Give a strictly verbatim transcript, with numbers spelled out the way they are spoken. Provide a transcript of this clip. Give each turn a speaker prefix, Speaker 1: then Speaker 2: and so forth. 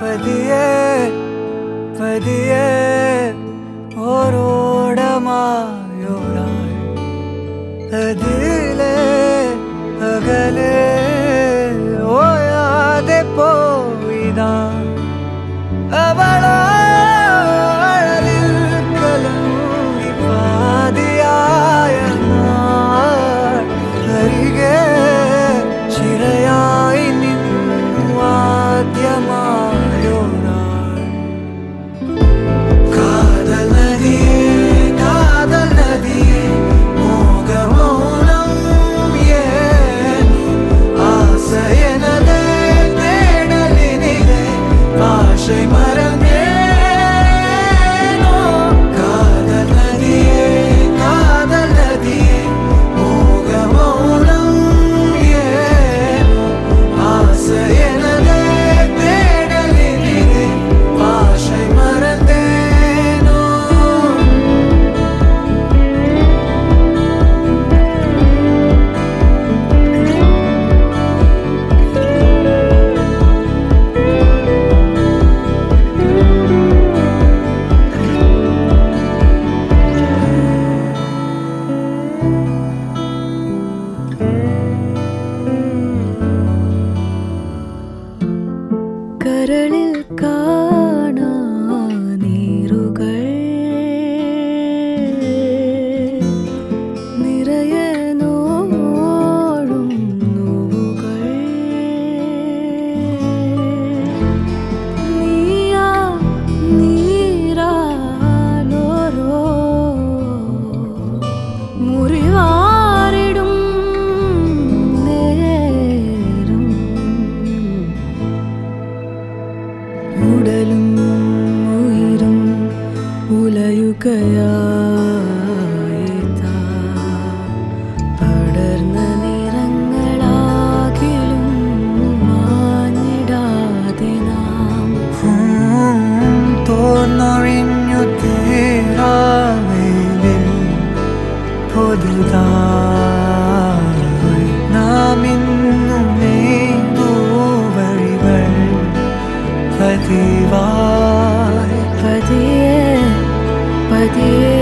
Speaker 1: പതിയെ പതിയെ ഓരോടമായൊരാൾ അതിലെ അകലെ ഓയാതെ പോയിതാ അവളാഴലിൽ കലങ്ങി പാതിയായ നാൾ അരികെ ചിറയായി നിന്നു ആദ്യമായൊരാൾ കാതൽ നദിയേ കാതൽ നദിയേ മോഹമൗനം ഏൻ ആസയനതേ തേടലിനിലെ ഭാഷை മറന്നേനോ കാതൽ നദിയേ കാതൽ നദിയേ മോഹമൗനം ഏൻ ആസയനതേ തേടലിനിലെ ഭാഷை മറന്നേനോ കരളിൽ കാണാ നീരുകൾ നിറയെ നോഴും നോവുകൾ നീയാ നീരാലോരോ മുറിവാറിടും നേരം ഉടലും ഉയിരും ഉലയുകയായിതാ പടർന്ന നിറങ്ങളാകിലും മാഞ്ഞിടാതെ നാം തോന്നൊഴിഞ്ഞു തീരാവേലിൽ പുതുതായി നാം ഇന്നും നീന്തു വഴികൾ പതിവായി
Speaker 2: പതിയെ പതിയെ